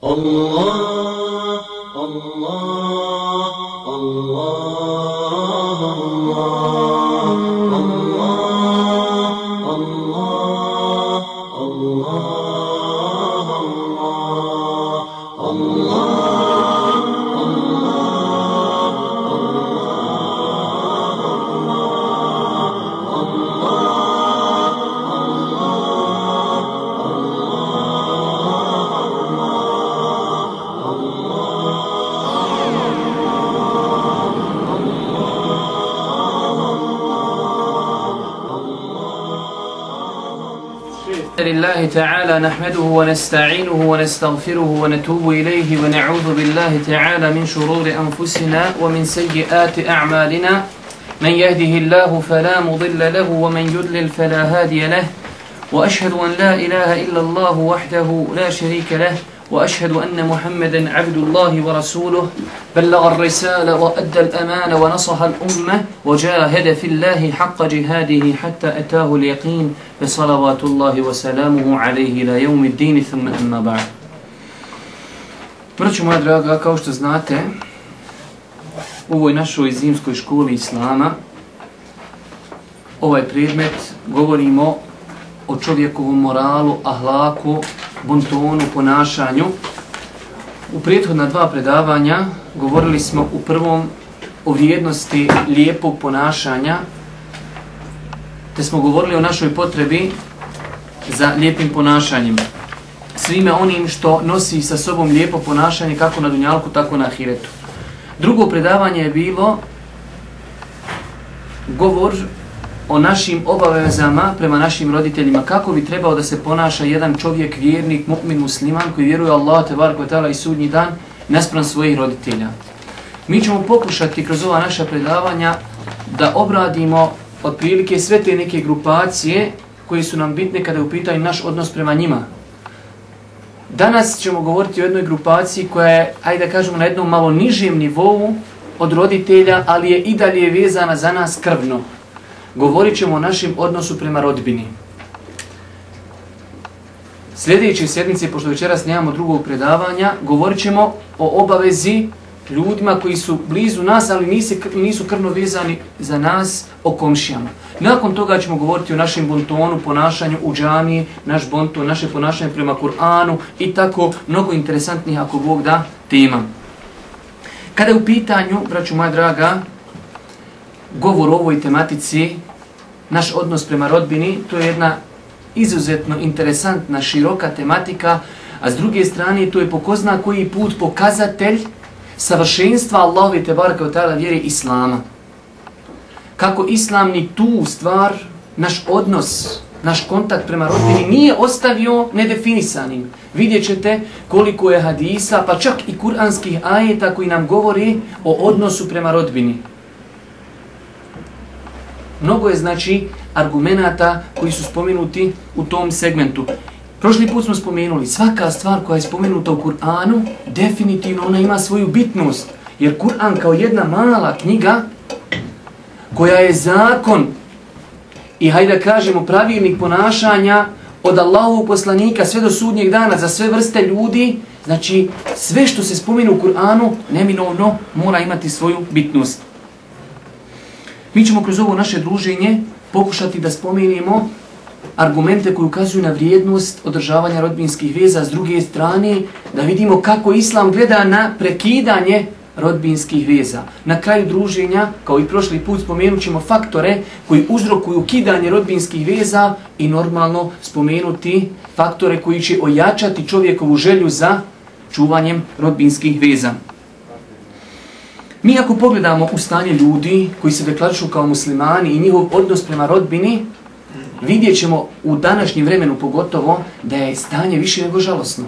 Allah, Allah, Allah, Allah, Allah, لله تعالى نحمده ونستعينه ونستغفره ونتوب إليه ونعوذ بالله تعالى من شرور أنفسنا ومن سيئات أعمالنا من يهده الله فلا مضل له ومن يضلل فلا هادي له وأشهد أن لا إله إلا الله وحده لا شريك له وأشهد أن محمدا عبد الله ورسوله بلغ الرسالة وأدى الأمانة ونصح الأمة وجاهد في الله حق جهاده حتى أتاه اليقين بصلوات الله وسلامه عليه إلى يوم الدين ثم أما بعد. Braćo moja draga, kao što znate, u ovoj našoj zimskoj školi Islama ovaj predmet govorimo o čovjekovom moralu, ahlaku, bontonu, ponašanju. U prethodna dva predavanja govorili smo u prvom o vrijednosti lijepog ponašanja, te smo govorili o našoj potrebi za lijepim ponašanjem. Svime onim što nosi sa sobom lijepo ponašanje kako na dunjalku, tako na ahiretu. Drugo predavanje je bilo govor o našim obavezama prema našim roditeljima, kako bi trebao da se ponaša jedan čovjek, vjernik, mu'min, musliman koji vjeruje Allah tebarek ve taala i sudnji dan naspram svojih roditelja. Mi ćemo pokušati kroz ova naša predavanja da obradimo otprilike sve te neke grupacije koje su nam bitne kada je u pitanju naš odnos prema njima. Danas ćemo govoriti o jednoj grupaciji koja je, ajde da kažemo, na jednom malo nižem nivou od roditelja, ali je i dalje vezana za nas krvno. Govorit ćemo o našem odnosu prema rodbini. Sljedeće sjednice, pošto večeras nemamo drugog predavanja, govorit ćemo o obavezi ljudima koji su blizu nas, ali nisu krvno vezani za nas, o komšijama. Nakon toga ćemo govoriti o našem bontonu, ponašanju u džamiji, naš bonton, naše ponašanje prema Kur'anu i tako mnogo interesantnih, ako Bog da, tema. Kada je u pitanju, braćo moja draga, govor o ovoj tematici, naš odnos prema rodbini, to je jedna izuzetno interesantna, široka tematika, a s druge strane to je po ko zna koji put pokazatelj savršenstva Allahove tebarek ve taala vjere Islama. Kako Islam ni tu stvar, naš odnos, naš kontakt prema rodbini nije ostavio nedefinisanim. Vidjet ćete koliko je hadisa, pa čak i kuranskih ajeta koji nam govori o odnosu prema rodbini. Mnogo je znači argumenata koji su spomenuti u tom segmentu. Prošli put smo spomenuli, svaka stvar koja je spomenuta u Kur'anu, definitivno ona ima svoju bitnost. Jer Kur'an kao jedna mala knjiga koja je zakon i hajde da kažemo pravilnik ponašanja od Allahovog poslanika sve do sudnjeg dana za sve vrste ljudi, znači sve što se spomenu u Kur'anu neminovno mora imati svoju bitnost. Mi ćemo kroz ovo naše druženje pokušati da spomenemo argumente koji ukazuju na vrijednost održavanja rodbinskih veza, s druge strane da vidimo kako Islam gleda na prekidanje rodbinskih veza. Na kraju druženja, kao i prošli put, spomenut ćemo faktore koji uzrokuju kidanje rodbinskih veza i normalno spomenuti faktore koji će ojačati čovjekovu želju za čuvanjem rodbinskih veza. Mi ako pogledamo u stanje ljudi koji se deklarišu kao muslimani i njihov odnos prema rodbini, vidjet ćemo u današnjem vremenu pogotovo da je stanje više nego žalosno.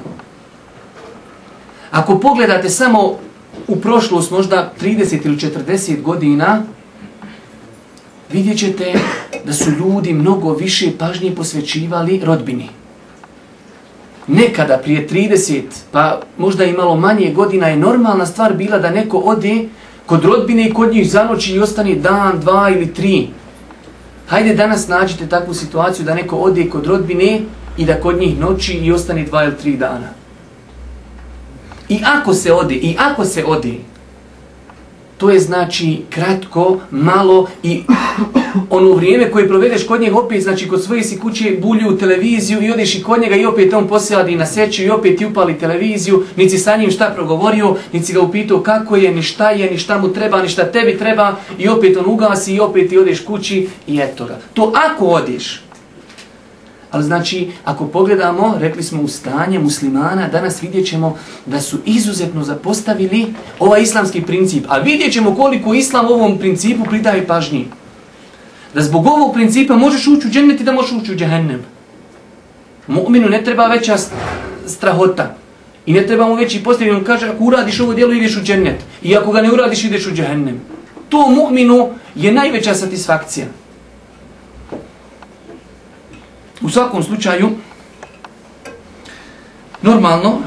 Ako pogledate samo u prošlost možda 30 ili 40 godina, vidjet ćete da su ljudi mnogo više pažnje posvećivali rodbini. Nekada prije 30, pa možda i malo manje godina je normalna stvar bila da neko ode kod rodbine i kod njih zanoći i ostane dan, dva ili tri. Hajde danas nađite takvu situaciju da neko ode kod rodbine i da kod njih noći i ostane 2 ili 3 dana. I ako se ode, to je znači kratko, malo i ono vrijeme koje provedeš kod njega opet, znači kod svoje si kuće bulju televiziju i odeš i kod njega i opet on posjadi na seću i opet ti upali televiziju, ni si sa njim šta progovorio, ni si ga upitao kako je, ni šta mu treba, ni šta tebi treba i opet on ugasi i opet ti odeš kući i eto ga. To ako odeš. Ali znači, ako pogledamo, rekli smo u stanje muslimana, danas vidjet ćemo da su izuzetno zapostavili ovaj islamski princip. A vidjet ćemo koliko islam ovom principu pridaje pažnji. Da zbog ovog principa možeš ući u džennet i da možeš ući u džehennem. Mu'minu ne treba veća strahota. I ne treba mu veći postavljeno. On kaže, ako uradiš ovo djelo, ideš u džennet. I ako ga ne uradiš, ideš u džehennem. To mu'minu je najveća satisfakcija. U svakom slučaju, normalno,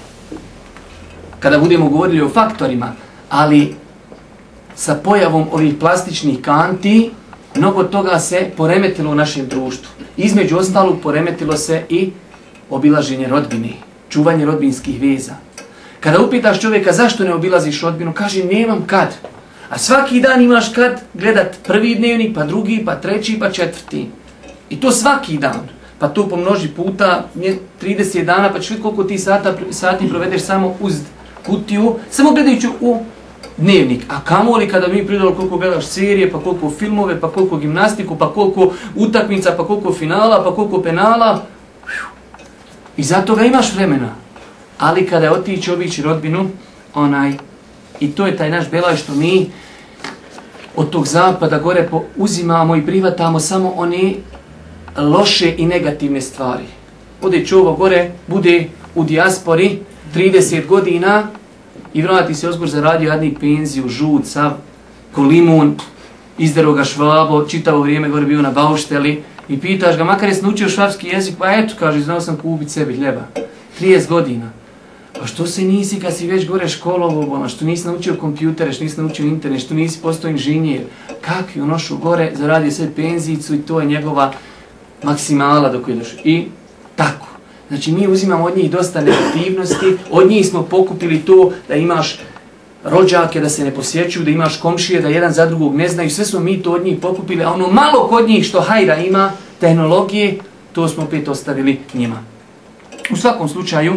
kada budemo govorili o faktorima, ali sa pojavom ovih plastičnih kanti, mnogo toga se poremetilo u našem društvu. Između ostalog poremetilo se i obilaženje rodbine, čuvanje rodbinskih veza. Kada upitaš čovjeka zašto ne obilaziš rodbinu, kaže nemam kad. A svaki dan imaš kad gledat prvi dnevnik, pa drugi, pa treći, pa četvrti. I to svaki dan. Pa to pomnoži puta 30 dana, pa ćeš vidjeti koliko ti sati provedeš samo uz kutiju, samo gledajući u dnevnik. A kamoli kada mi pridali koliko gledaš serije, pa koliko filmove, pa koliko gimnastiku, pa koliko utakmica, pa koliko finala, pa koliko penala. I zato ga imaš vremena. Ali kada otići obići rodbinu, i to je taj naš belaj što mi od tog zapada gore uzimamo i privatamo samo one loše i negativne stvari. Ode čovo gore, bude u dijaspori 30 godina i vrati se ozgor zaradio jadnik penziju, žut, sav, ko limun, izdero ga Švabo, čitavo vrijeme gore bio na baušteli i pitaš ga, makar jesi naučio švabski jezik, pa eto, kaže, znao sam kupiti sebi hljeba. 30 godina. Pa što se nisi kad si već gore školovo, što nisi naučio kompjutere, što nisi naučio internet, što nisi postao inženjer? Kakvi on ošu gore, zaradio sve penzijicu i to je njegova maksimala dok je došao. I tako. Znači mi uzimamo od njih dosta negativnosti, od njih smo pokupili to da imaš rođake da se ne posjećuju, da imaš komšije da jedan za drugog ne znaju, sve smo mi to od njih pokupili, a ono malo kod njih što hajra ima, tehnologije, to smo opet ostavili njima. U svakom slučaju,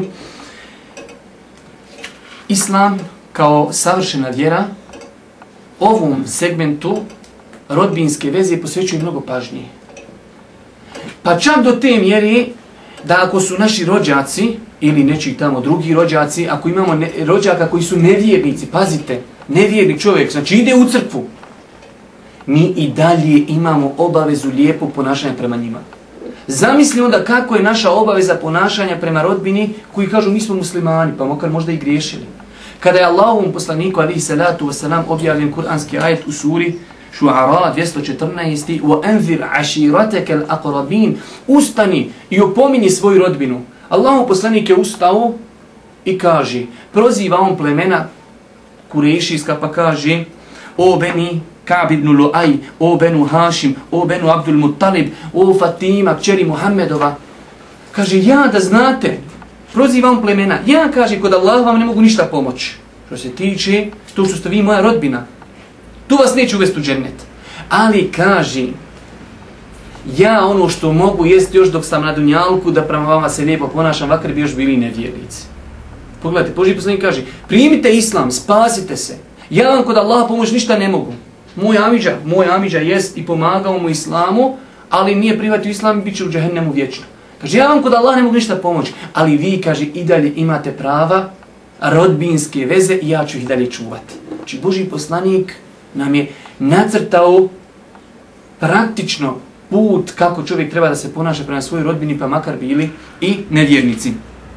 Islam kao savršena vjera ovom segmentu rodbinske veze posvećuje mnogo pažnje. Pa čak do te mjere da ako su naši rođaci ili nečiji tamo drugi rođaci, ako imamo rođaka koji su nevjernici, pazite, nevjerni čovjek, znači ide u crkvu, mi i dalje imamo obavezu lijepog ponašanja prema njima. Zamisli onda kako je naša obaveza ponašanja prema rodbini koji kažu mi smo muslimani, pa makar možda i griješili. Kada je Allahovom poslaniku alihi salatu wasalam objavljen kuranski ajet u suri Šu'ara 214. وَأَنْذِرْ عَشِيرَتَكَ الْأَقْرَبِينَ Ustani i opominji svoju rodbinu. Allahov poslanik je ustao i kaže, proziva on plemena Kurejšijska pa kaže, o Beni Ka'b ibn Lu'aj, o Benu Hašim, o Benu Abdul Muttalib, o Fatima, kćeri Muhammedova. Kaže, ja da znate, proziva on plemena, ja kaže, kod Allah vam ne mogu ništa pomoći. Što se tiče, to što ste vi moja rodbina. Tu vas neće uvesti u džennet. Ali kaže, ja ono što mogu jest još dok sam na dunjalku da prema vama se lijepo ponašam, vakar bi još bili nevjernici. Pogledajte, Božji poslanik kaže, primite islam, spasite se. Ja vam kod Allaha pomoći ništa ne mogu. Moj amidža jest i pomagao mu islamu, ali nije prihvatio islam i bit će u džehennemu vječno. Kaže, ja vam kod Allaha ne mogu ništa pomoći, ali vi, kaže, i dalje imate prava rodbinske veze i ja ću ih dalje čuvati. Znači, Božji poslanik nam je nacrtao praktično put kako čovjek treba da se ponaša prema svojoj rodbini, pa makar bili i nevjernici.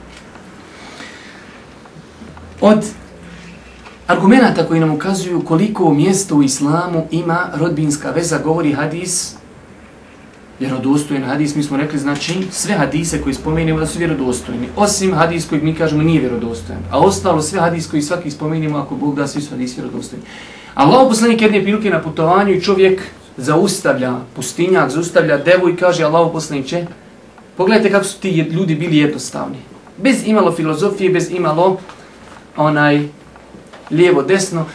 Od argumenata koji nam ukazuju koliko mjesto u islamu ima rodbinska veza, govori hadis, vjerodostojan hadis, mi smo rekli, znači sve hadise koji spomenemo da su vjerodostojni, osim hadis kojeg mi kažemo nije vjerodostojan, a ostalo sve hadis koji svaki spomenemo, ako Bog da, svi su hadisi vjerodostojni. Allahov poslanik jedne prilike na putovanju i čovjek zaustavlja pustinjak, zaustavlja devu i kaže, Allahov poslaniče, pogledajte kako su ti ljudi bili jednostavni. Bez imalo filozofije, bez imalo lijevo, desno.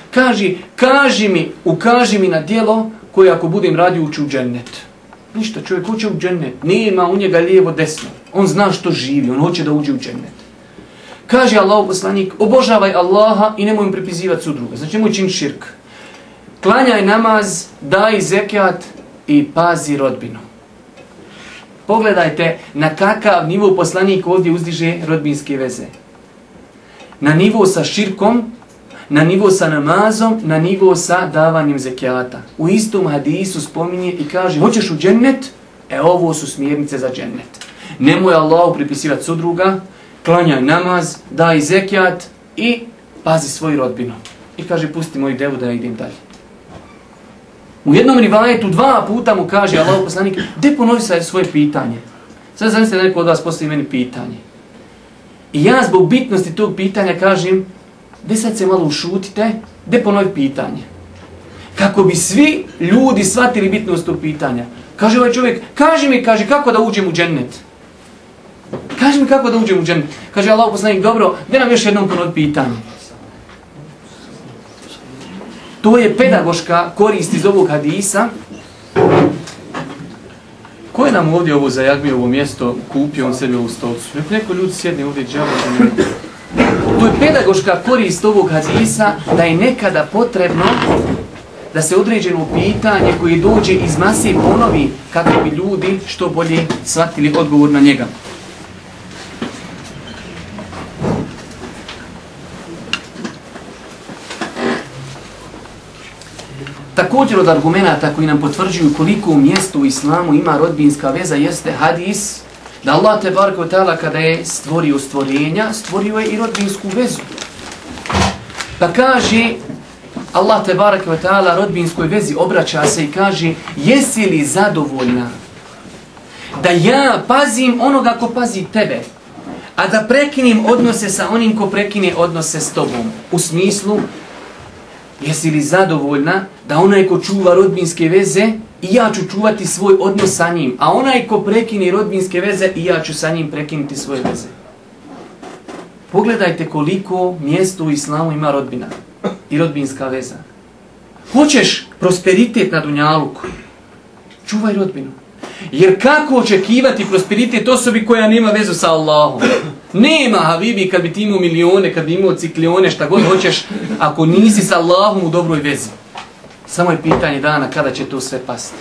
Ukaži mi na djelo koje ako budem radio ući u džennet. Ništa, čovjek hoće u džennet. Nema u njega lijevo, desno. On zna što živi, on hoće da uđe u džennet. Kaže Allahov poslanik, obožavaj Allaha i nemoj im pripizivati sudruga. Znači nemoj činiti širk. Klanjaj namaz, daj zekat i pazi rodbinu. Pogledajte na kakav nivo poslanik ovdje uzdiže rodbinske veze. Na nivo sa širkom, na nivo sa namazom, na nivo sa davanjem zekijata. U istom hadisu spominje i kaže, hoćeš u džennet? Ovo su smjernice za džennet. Nemoj Allahu pripisivati sudruga, klanjaj namaz, daj zekijat i pazi svoju rodbinu. I kaže, pusti moju devu da ja idem dalje. U jednom rivajetu 2 puta mu kaže Allahov poslanik, gdje ponovi svoje pitanje? Sad zamislite da neko od vas postavi meni pitanje. I ja zbog bitnosti tog pitanja kažem, gdje sad se malo ušutite, gdje ponovi pitanje? Kako bi svi ljudi shvatili bitnost tog pitanja. Kaže ovaj čovjek, kaži mi kako da uđem u džennet? Kaži mi kako da uđem u džennet? Kaže Allahov poslanik, dobro, gdje nam još jednom ponovi pitanje? To je pedagoška korist iz ovog hadisa. Ko je nam ovdje ovo zajagbio, ovo mjesto, kupio on sebi ovu stolcu? Neko ljudi sjedne ovdje džavo. To je pedagoška korist ovog hadisa, da je nekada potrebno da se određeno pitanje koje dođe iz mase ponovi kako bi ljudi što bolje shvatili odgovor na njega. Također od argumenata koji nam potvrđuju koliko mjesto u islamu ima rodbinska veza jeste hadis da Allah tebareke ve taala kada je stvorio stvorenja, stvorio je i rodbinsku vezu. Pa kaže Allah tebareke ve taala rodbinskoj vezi obraća se i kaže, jesi li zadovoljna da ja pazim onoga ko pazi tebe, a da prekinim odnose sa onim ko prekine odnose s tobom? U smislu, jesi li zadovoljna da onaj ko čuva rodbinske veze i ja ću čuvati svoj odnos sa njim, a onaj ko prekine rodbinske veze i ja ću sa njim prekinuti svoje veze? Pogledajte koliko mjesto u islamu ima rodbina i rodbinska veza. Hoćeš prosperitet na dunjaluku? Čuvaj rodbinu. Jer kako očekivati prosperitet osobi koja nema vezu sa Allahom? Nema, habibi, kad bi ti imao milione, kad bi imao ciklione, šta god hoćeš, ako nisi sa Allahom u dobroj vezi. Samo je pitanje dana kada će to sve pasti.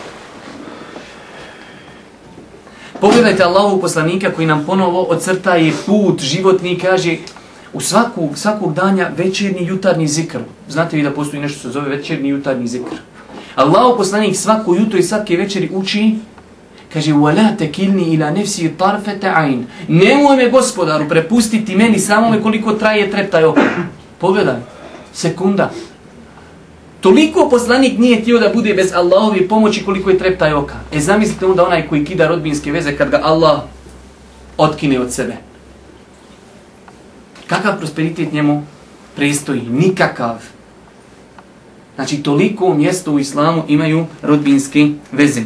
Pogledajte Allahovog poslanika koji nam ponovo ocrtaje put životni, kaže u svakog danja večernji jutarnji zikr. Znate vi da postoji nešto što se zove večernji jutarnji zikr. Allahov poslanik svako jutro i svake večeri uči, kaže, وَلَا تَكِلْنِي إِلَا نَفْسِي طَرْفَةَ عَيْنِ. Nemoj me, gospodaru, prepustiti meni samome koliko traje treptaj oka. Pogledaj, sekunda. Toliko poslanik nije htio da bude bez Allahove pomoći koliko je treptaj oka. Zamislite onda onaj koji kida rodbinske veze kad ga Allah otkine od sebe. Kakav prosperitet njemu prestoji? Nikakav. Znači, toliko mjesto u islamu imaju rodbinske veze.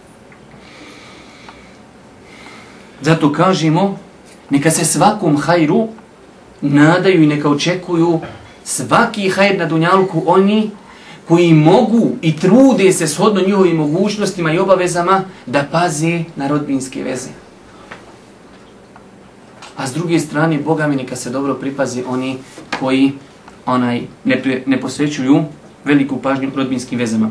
Zato kažemo, neka se svakom hajru nadaju i neka očekuju svaki hajr na dunjaluku oni koji mogu i trude se shodno njihovim mogućnostima i obavezama da paze na rodbinske veze. A s druge strane, Boga mi neka se dobro pripazi oni koji ne posvećuju veliku pažnju rodbinskim vezama.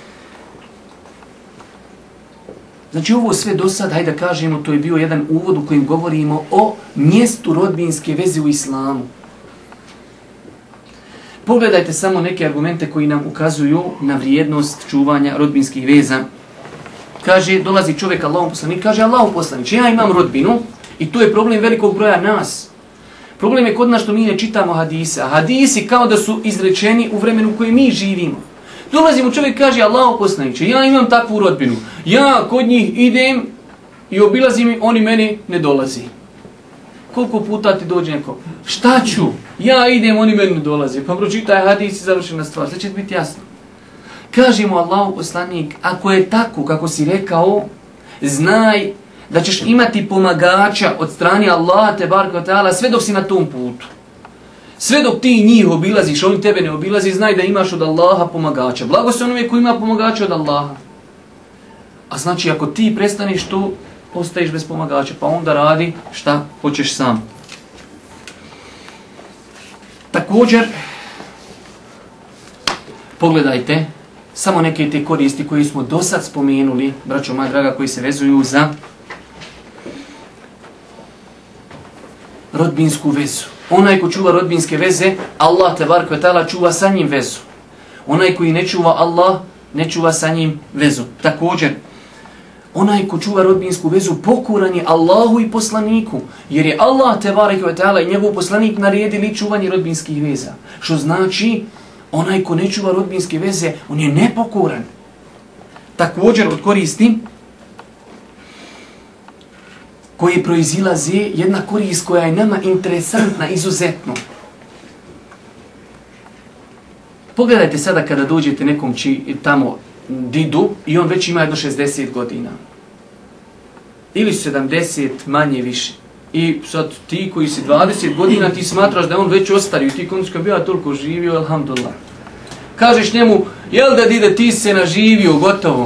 Znači ovo sve do sad, hajde da kažemo, to je bio jedan uvod u kojem govorimo o mjestu rodbinske veze u islamu. Pogledajte samo neke argumente koji nam ukazuju na vrijednost čuvanja rodbinskih veza. Kaže, dolazi čovjek Allahov poslanik, kaže Allahov poslanik, ja imam rodbinu i to je problem velikog broja nas. Problem je kod nas što mi ne čitamo hadise, a hadisi kao da su izrečeni u vremenu u kojem mi živimo. Dolazimo, čovjek kaže, Allahov poslaniče, ja imam takvu rodbinu, ja kod njih idem i obilazim i oni meni ne dolazi. Koliko puta ti dođe neko? Šta ću? Ja idem, oni meni ne dolazi. Pa pročitaj hadis i završena stvar, sve će biti jasno. Kaže mu Allahov poslanik, ako je tako kako si rekao, znaj da ćeš imati pomagača od strane Allaha tebareke ve taala sve dok si na tom putu. Sve dok ti njih obilaziš, oni tebe ne obilazi, znaj da imaš od Allaha pomagača. Blago se onome koji ima pomagača od Allaha. A znači ako ti prestaneš to, ostaješ bez pomagača, pa onda radi šta hoćeš sam. Također, pogledajte samo neke te koristi koje smo do sad spomenuli, braćo moja draga, koji se vezuju za rodbinsku vezu. Onaj ko čuva rodbinske veze, Allah tebarek ve taala čuva sa njim vezu. Onaj koji ne čuva Allah, ne čuva sa njim vezu. Također, onaj ko čuva rodbinsku vezu pokoran je Allahu i poslaniku, jer je Allah tebarek ve taala i njegov poslanik naredili čuvanje rodbinskih veza. Što znači, onaj ko ne čuva rodbinske veze, on je nepokoran. Također od koristi koji proizilaze jedna korist koja je nama interesantna, izuzetno. Pogledajte sada kada dođete nekom tamo didu i on već ima jedno 60 godina. Ili 70, manje više. I sad ti koji si 20 godina ti smatraš da je on već ostario. Ti končka bi ja toliko živio, alhamdulillah. Kažeš njemu, jel da dide ti se naživio, gotovo.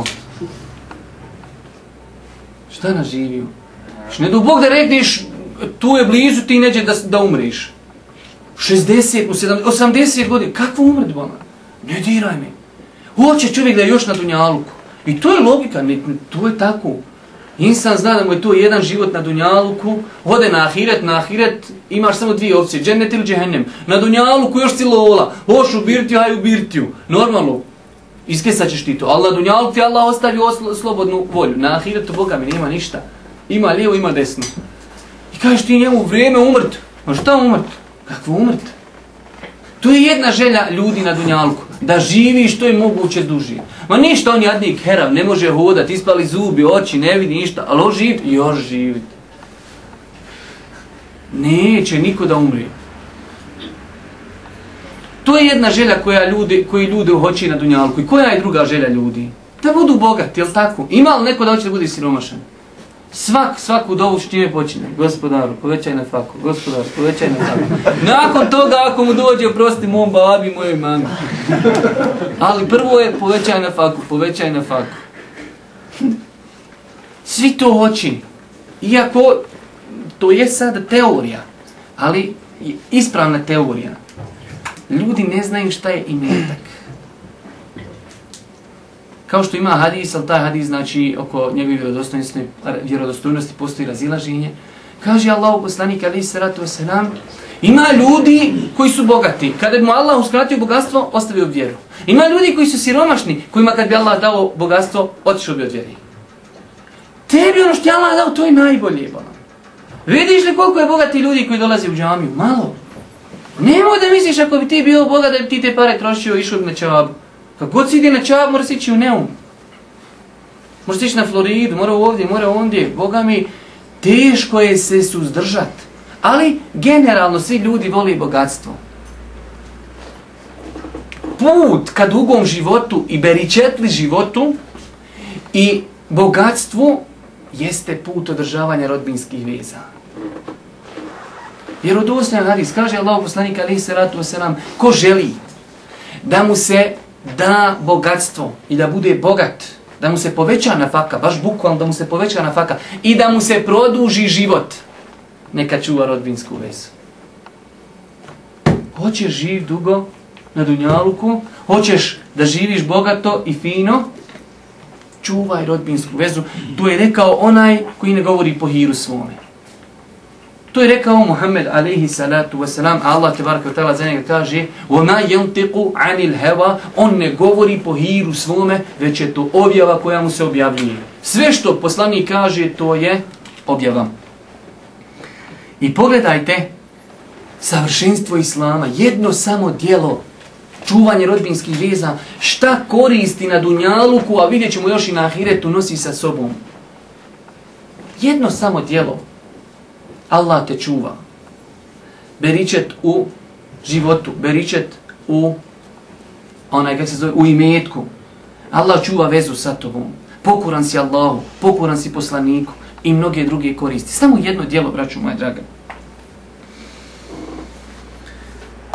Šta naživio? Ne do Bog da rekneš, tu je blizu, ti neđe da umriš. 60, 70, 80 godina, kakvo umret bona? Ne diraj me. Hoće čovjek da je još na dunjaluku. I to je logika, to je tako. Insan zna da mu je to jedan život na dunjaluku, ode na ahiret imaš samo dvije opcije, džennet ili džehennem. Na dunjaluku još si lola, hoš u birtiju, aj u birtiju. Normalno, iskesat ćeš ti to, ali na dunjaluku ti Allah ostavio slobodnu volju. Na ahiretu Boga mi nema ništa. Ima lijevo, ima desno. I kažeš ti njemu vrijeme umrt. Ma šta umrt? Kakvo umrt? To je jedna želja ljudi na dunjalku. Da živi što je moguće duže. Ma ništa, on jadnik herav, ne može hodati, ispali zubi, oči, ne vidi ništa. Ali on živit, još živit. Neće niko da umri. To je jedna želja koji ljudi hoće na dunjalku. I koja je druga želja ljudi? Da budu bogati, jel tako? Ima li neko da hoće da bude siromašan? Svaku dovu s čime počine. Gospodaru, povećaj na faku. Gospodaru, povećaj na faku. Nakon toga, ako mu dođe, oprosti mom babi, mojoj mami. Ali prvo je povećaj na faku, povećaj na faku. Svi to hoće. Iako, to je sada teorija, ali ispravna teorija. Ljudi ne znaju šta je imetak. Kao što ima hadis, ali taj hadis znači oko njegove vjerodostojnosti postoji razilaženje. Kaže Allahu poslanik alejhi salatu vesselam, ima ljudi koji su bogati. Kada bi mu Allah uskratio bogatstvo, ostavio vjeru. Ima ljudi koji su siromašni, kojima kad bi Allah dao bogatstvo, otišao bi od vjere. Tebi ono što ti Allah dao, to je najbolje. Vidiš li koliko je bogati ljudi koji dolaze u džamiju? Malo. Nemoj da misliš ako bi ti bio bogat da bi ti te pare trošio i išao bi na čavabu. Kako god si ide na čavabu, moraš ići u Neum. Moraš ići na Floridu, mora ovdje, mora ondje. Boga mi, teško je se suzdržat. Ali generalno svi ljudi vole bogatstvo. Put ka dugom životu i beričetli životu i bogatstvu jeste put održavanja rodbinskih veza. Vjerodostojan hadis, kaže Allahu poslanik alejhi salatu vesselam, ko želi da mu se da bogatstvo i da bude bogat, da mu se poveća nafaka, baš bukvalno da mu se poveća nafaka i da mu se produži život, neka čuva rodbinsku vezu. Hoćeš živ dugo na dunjaluku, hoćeš da živiš bogato i fino, čuvaj rodbinsku vezu. To je rekao onaj koji ne govori po hiru svome. To je rekao Muhammed alejhi salatu vesselam, Allah tebareke ve taala za njega kaže: "Wa yantiqu 'anil hawa", on ne govori po hiru svome, već je to objava koja mu se objavljuje. Sve što poslanik kaže, to je objava. I pogledajte savršenstvo islama, jedno samo djelo, čuvanje rodbinskih veza, šta koristi na dunjaluku, a vidjet ćemo još i na ahiretu, nosi sa sobom. Jedno samo djelo. Allah te čuva. Beričet u životu, beričet u u imetku. Allah čuva vezu sa tobom. Pokoran si Allahu, pokoran si poslaniku i mnoge druge koristi. Samo jedno djelo, braćo moja draga.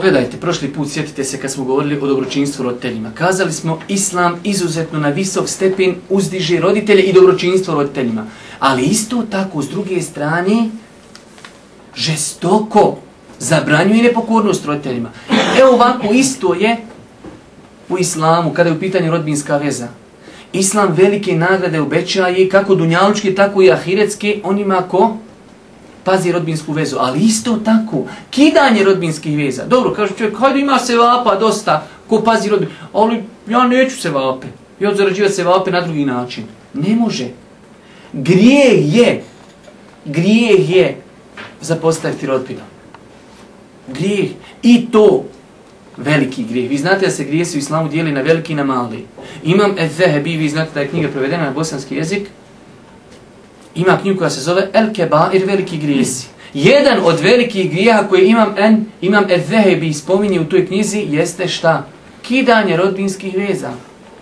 Pogledajte, prošli put sjetite se kad smo govorili o dobročinstvu roditeljima. Kazali smo Islam izuzetno na visok stepen uzdiže roditelje i dobročinstvo roditeljima. Ali isto tako s druge strane žestoko zabranjuje nepokornost roditeljima. Evo ovako isto je u islamu kada je u pitanju rodbinska veza. Islam velike nagrade obećaje kako dunjalučke tako i ahiretske onima ko pazi rodbinsku vezu, ali isto tako, kidanje rodbinskih veza. Dobro, kaže čovjek, hajde ima sevapa dosta, ko pazi rodbinske, ali ja neću sevape. Ja ću zarađivati sevape na drugi način. Ne može. Grijeh je zapostaviti rodbinu. Grijeh. I to veliki grijeh. Vi znate da se grijesi u islamu dijeli na veliki i na mali. Imam Ez-Zehebi, vi znate da je knjiga prevedena na bosanski jezik. Ima knjigu koja se zove El Kebair, veliki grijesi. Jedan od velikih grijeha koje imam Ez-Zehebi spominje u toj knjizi jeste šta? Kidanje rodbinskih veza.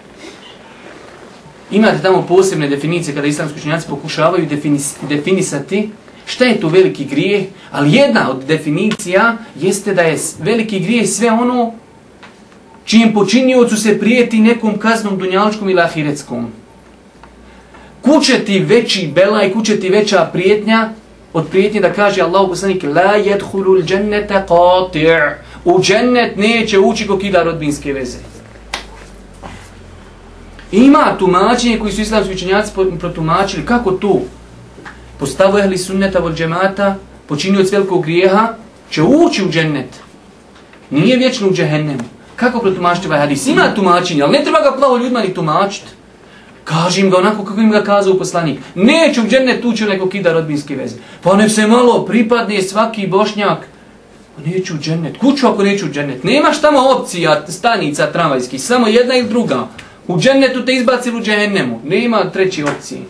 Imate tamo posebne definicije kada islamski učenjaci pokušavaju definisati šta je to veliki grijeh, ali jedna od definicija jeste da je veliki grijeh sve ono čijem počiniocu se prijeti nekom kaznom dunjalučkom ili ahiretskom. Kuće ti veći belaj, kuće ti veća prijetnja od prijetnje da kaže Allahu poslanik la yadkhulul džennete qati'. U džennet neće ući ko kida rodbinske veze. Ima tumačenje koji su islamski učenjaci protumačili kako to. Po stavu ehli sunneta vol džemata počinioc velikog grijeha će ući u džennet. Nije vječno u džehennemu. Kako protumačiti ovaj hadis? Ima tumačenje, ali ne treba ga plavo ljudima ni tumačiti. Kaži im ga onako kako im ga kazao poslanik. Neće u džennet ući neko kida rodbinske veze. Pa nek se malo pripadne svaki bošnjak. Neću u džennet. Kuću ako neću u džennet. Nemaš tamo opcija, stanica tramvajskih. Samo jedna ili druga. U džennetu te izbacili u džehennemu. Nema treće opcije.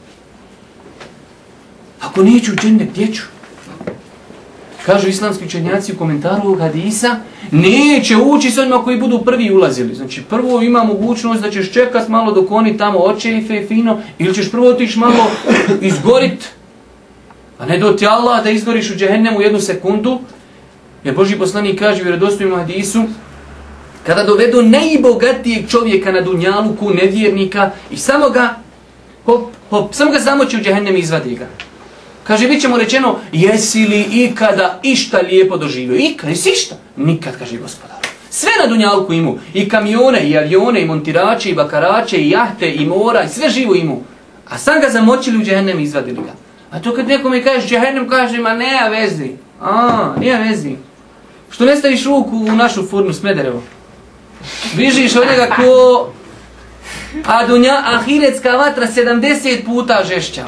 Ako neću u džennet, gdje ću? Kažu islamski učenjaci u komentaru ovog hadisa, neće ući s onima koji budu prvi ulazili. Znači prvo ima mogućnost da ćeš čekat malo dok oni tamo očefe fino, ili ćeš prvo otići malo izgorit, a ne do ti Allah da izgoriš u džehennemu 1 sekundu. Jer Božji poslanik kaže u vjerodostojnom hadisu, kada dovedu najbogatijeg čovjeka na dunjaluku, nevjernika, i samo ga zamoći u džehennem i izvadi ga. Kaže, bit će mu rečeno, jesi li ikada išta lijepo doživio? Ikad, jesi išta? Nikad, kaže gospodar. Sve na dunjalku imu. I kamione, i avione, i montirače, i bakarače, i jahte, i mora, i sve živo imu. A sam ga zamočili u džehennem i izvadili ga. A to kad nekome kažeš džehennem, kaže, ma nema vezi. Nema vezi. Što ne staviš ruku u našu furnu Smederevo? Bižiš od njega ko... ahiretska vatra 70 puta žešća.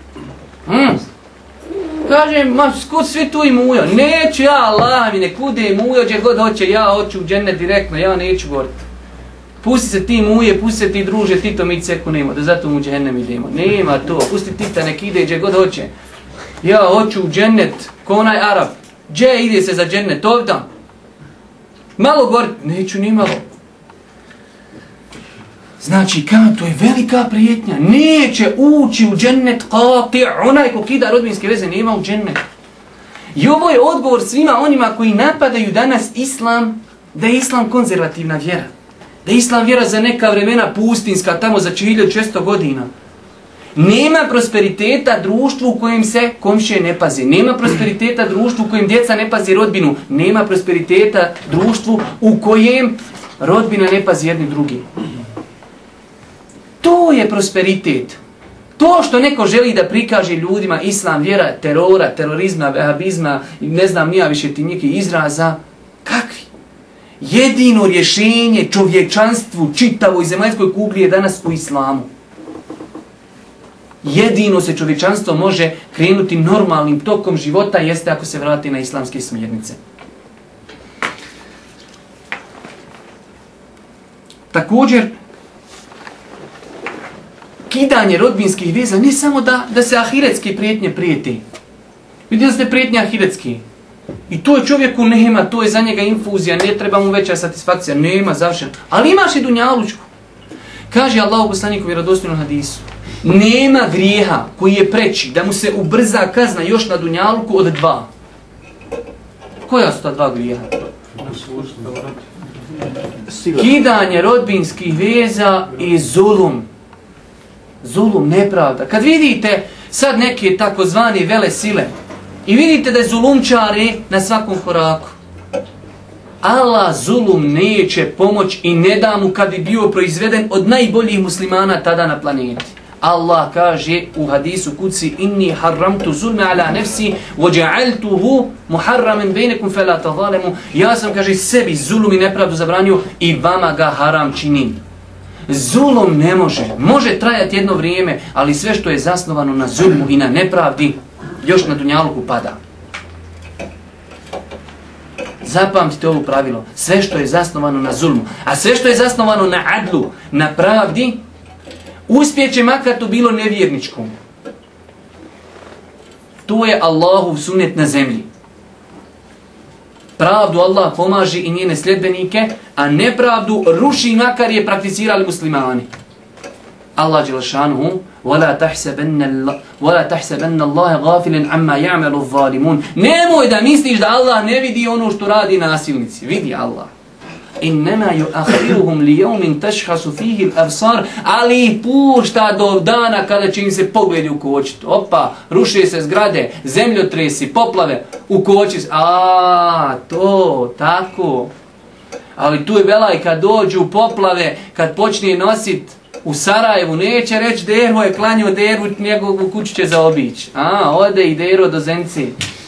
Kaže, ma skud svi tu i mujo. Neću ja, Allah mi ne kude mujo, gdje god hoće, ja hoću u džennet direktno, ja neću govoriti. Pusti se ti muje, pusti se ti druže, ti to mi ceku nema, da zato mu džennem idemo. Nema to, pusti Tita, nek ide gdje god hoće. Ja hoću u džennet, ko onaj Arab. Gdje ide se za džennet, ovdje? Malo govoriti, neću ni malo. Znači, to je velika prijetnja. Neće ući u džennet qati'. Onaj ko kida rodbinske veze nema u džennet. I ovo je odgovor svima onima koji napadaju danas islam, da je islam konzervativna vjera. Da je islam vjera za neka vremena pustinska, tamo za 1600 godina. Nema prosperiteta društvu u kojem se komšije ne pazi. Nema prosperiteta društvu u kojem djeca ne pazi rodbinu. Nema prosperiteta društvu u kojem rodbina ne pazi jedni drugi. To je prosperitet. To što neko želi da prikaže ljudima islam, vjera, terora, terorizma, vehabizma, ne znam nija više ti nekih izraza. Kakvi? Jedino rješenje čovječanstvu, čitavoj zemaljskoj kugli je danas u islamu. Jedino se čovječanstvo može krenuti normalnim tokom života jeste ako se vrati na islamske smjernice. Također, kidanje rodbinskih veza ne samo da se ahiretske prijetnje prijeti. Vidjeli ste prijetnje ahiretske. I to je čovjeku nema, to je za njega infuzija, ne treba mu veća satisfakcija, nema, završeno. Ali imaš i dunjalučku. Kaže Allah u poslaniku vjerodostojnom hadisu, nema grijeha koji je preći da mu se ubrza kazna još na dunjaluku od 2. Koja su ta 2 grijeha? Kidanje rodbinskih veza i zulum. Zulum, nepravda. Kad vidite sad neke takozvani vele sile i vidite da je zulumčari na svakom koraku, Allah zulum neće pomoć i ne da mu kad bi bio proizveden od najboljih muslimana tada na planeti. Allah kaže u hadisu kuci: inni haramtu zulme ala nefsi vođa'altuhu muharramen bejnekum fe la tazalemu. Ja sam, kaže, sebi zulum i nepravdu zabranio i vama ga haram činim. Zulum ne može trajati jedno vrijeme, ali sve što je zasnovano na zulmu i na nepravdi još na dunjaluku pada. Zapamtite ovo pravilo. Sve što je zasnovano na zulmu, a sve što je zasnovano na adlu, na pravdi, uspjeće makar to bilo nevjerničkom. To je Allahov sunnet na zemlji. Pravdu Allah pomaže i njene sljedbenike, a nepravdu ruši makar je prakticirali muslimani. Allah dželešanuhu: وَلَا تَحْسَبَنَّ اللَّهَ غَافِلًا عَمَّا يَعْمَلُ الظَّالِمُونَ. Nemoj da misliš da Allah ne vidi ono što radi nasilnici. Vidi Allah. إِنَّمَا يُؤَخِّرُهُمْ لِيَوْمٍ تَشْخَصُ فِيهِ الْأَبْصَارِ. Ali ih pušta do dana kada će im se pogledi ukočiti. Opa, ruše se zgrade, zemljotresi, poplave, ukoči se. To, tako. Ali tu je belaj kad dođu poplave, kad počne nosit u Sarajevu, neće reći Dervo je klanio Dervu, njegovu kuću će zaobići. Ode i Dervo do Zence.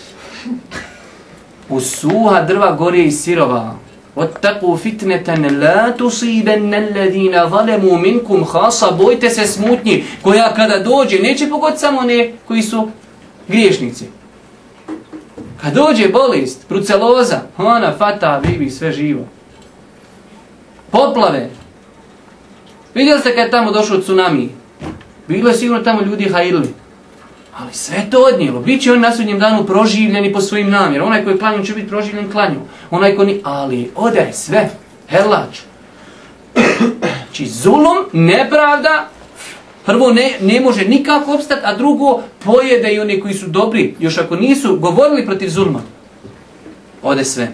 U suha drva gore i sirova. وَاتَّقُوا فِتْنَةً لَا تُصِيبَنَّ الَّذِينَ ظَلَمُوا مِنْكُمْ خَاصَ. Bojte se smutnji koja kada dođe neće pogoditi samo one koji su griješnici. Kad dođe bolest, bruceloza, ona fata, bibi, sve živo. Poplave. Vidjeli ste kad je tamo došao tsunami? Bilo je sigurno tamo ljudi hajili. Ali sve to odnijelo. Biće on na sudnjem danu proživljeni po svojim namjerama. Onaj koji je klanju će biti proživljen klanju. Onaj koji ali ode sve. Herlač. Znači zulum, nepravda, prvo ne može nikako opstati, a drugo pojede i oni koji su dobri. Još ako nisu govorili protiv zulma. Ode sve.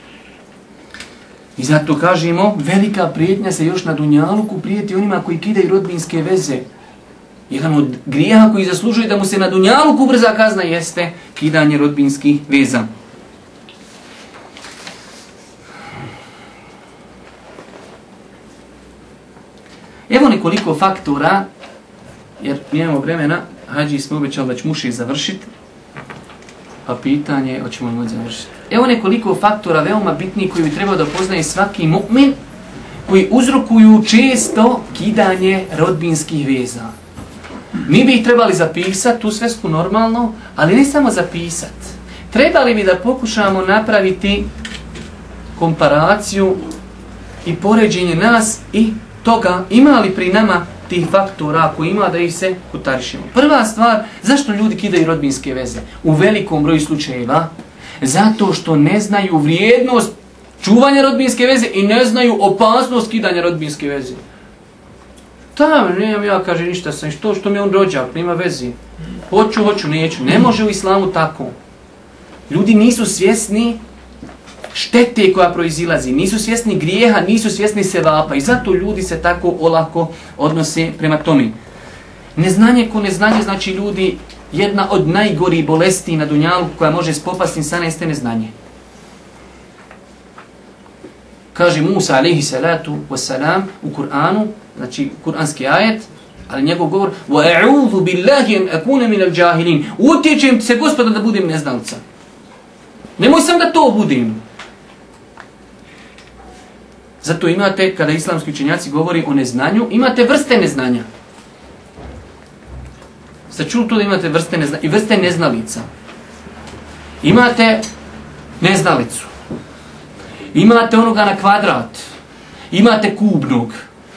I zato kažemo, velika prijetnja se još na dunjaluku prijeti onima koji kidaju rodbinske veze. Jedan od grijeha koji zaslužuje da mu se na dunjaluku ubrza kazna jeste kidanje rodbinskih veza. Evo nekoliko faktora, jer nemamo vremena, hađi smo obećali da ćemo uši završiti, pa pitanje, hoćemo li moći završiti. Evo nekoliko faktora veoma bitnih koji bi trebao da poznaje svaki mu'min, koji uzrokuju često kidanje rodbinskih veza. Mi bi ih trebali zapisati, tu svesku normalno, ali ne samo zapisati. Trebali bi da pokušamo napraviti komparaciju i poređenje nas i toga, ima li pri nama tih faktora, ako ima, da ih se kutarišimo. Prva stvar, zašto ljudi kidaju rodbinske veze? U velikom broju slučajeva, zato što ne znaju vrijednost čuvanja rodbinske veze i ne znaju opasnost kidanja rodbinske veze. Nemam ja, kaže, ništa sam, što mi on rođak, nema vezi. Hoću, neću. Ne može u islamu tako. Ljudi nisu svjesni štete koja proizilazi, nisu svjesni grijeha, nisu svjesni sevapa i zato ljudi se tako olako odnose prema tome. Neznanje ko neznanje, znači ljudi, jedna od najgorih bolesti na dunjalu koja može spopasti insana jeste neznanje. Kaže Musa alejhi salatu wassalam u Kur'anu, znači kuranski ajet, ali njegov govor وَأَعُوذُ بِاللَّهِ أَنْ أَكُونَ مِنَ الْجَاهِلِينَ. Utječem se Gospoda da budem neznalica. Nemoj sam da to budem. Zato imate, kada islamski učenjaci govori o neznanju, imate vrste neznanja. Ste čuli to da imate vrste neznanja i vrste neznalica. Imate neznalicu. Imate onoga na kvadrat. Imate kubnog.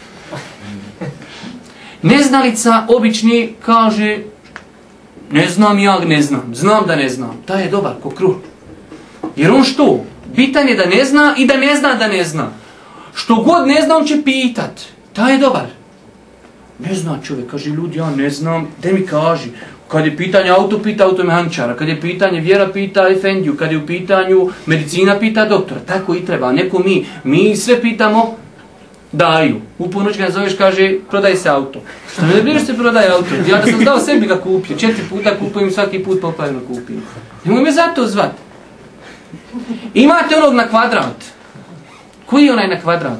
Neznalica obični kaže ne znam, znam da ne znam. Taj je dobar, ko kruh. Jer on što? Bitan je da ne zna i da ne zna da ne zna. Što god ne zna, on će pitat. Taj je dobar. Ne zna čovjek, kaže ljudi, ja ne znam, de mi kaži. Kad je pitanje auto, pita automehaničara, kad je pitanje vjera, pita efendiju, kad je u pitanju medicina, pita doktora. Tako i treba, neko mi sve pitamo, daju. U ponoć ga zoveš, kaže, prodaj se auto. Što me ne briješ se prodaj auto? Ja da sam dao sebi ga kupio, 4 puta kupujem, svaki put popravno kupim. Nemoj me zato zvat. Imate onog na kvadrat. Koji je onaj na kvadrat?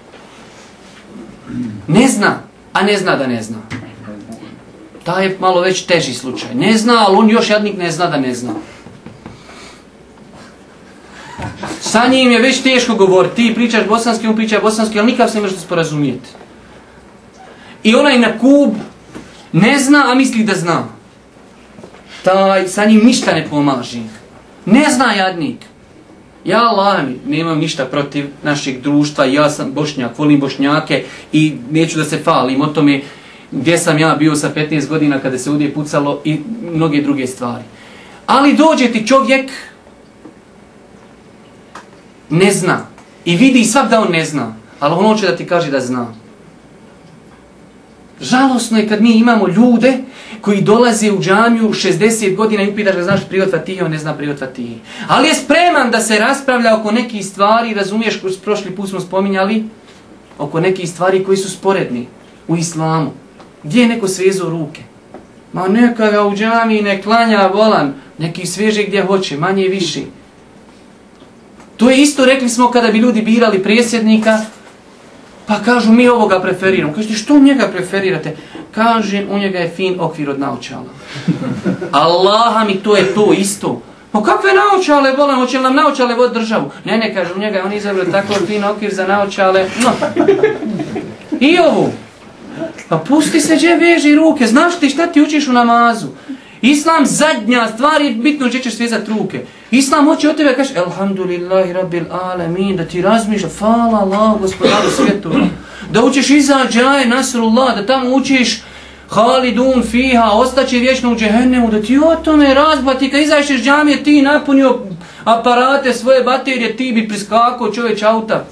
Ne zna, a ne zna da ne zna. Taj je malo već teži slučaj. Ne zna, ali on još jadnik ne zna da ne zna. Sa njim je već teško govoriti. Ti pričaš bosanski, on priča bosanski, ali nikak se ne možete sporazumijeti. I onaj na kub ne zna, a misli da zna. Taj sa njim ništa ne pomaži. Ne zna jadnik. Ja, Allah mi, nemam ništa protiv našeg društva. Ja sam Bošnjak, volim Bošnjake i neću da se falim o tome gdje sam ja bio sa 15 godina kada se ovdje pucalo i mnoge druge stvari. Ali dođe ti čovjek, ne zna. I vidi svak da on ne zna. Ali on hoće da ti kaže da zna. Žalosno je kad mi imamo ljude koji dolaze u džamiju 60 godina i upitaš da znaš privat Fatihe, on ne zna privat Fatihe. Ali je spreman da se raspravlja oko nekih stvari, razumiješ, prošli put smo spominjali, oko nekih stvari koji su sporedni u islamu. Gdje je neko svezao ruke? Ma neka ga u džamiji ne klanja volan, neki sveže gdje hoće, manje i više. To je isto, rekli smo, kada bi ljudi birali predsjednika, pa kažu mi ovoga preferiramo. Kažete, što njega preferirate? Kaže, u njega je fin okvir od naočala. Allaha mi, to je to isto. Pa kakve naočale volan, hoće li nam naočale vod državu? Ne, kaže, u njega je on izabrao tako fin okvir za naočale. No. I ovo. Pa pusti se gdje veži ruke, znaš ti šta ti učiš u namazu. Islam zadnja stvar je bitno gdje ćeš svezati ruke. Islam hoće od tebe kaže Elhamdulillahi Rabbil Alamin, da ti razmišlja, fala Allah, gospodaru svijetu. Da učiš iza džaje Nasrullah, da tamo učiš Halidun fiha, ostaće vječno u džehennemu, da ti o tome razbati, kad izašeš džamije ti napunio aparate, svoje baterije, ti bi priskakao čovječ auta.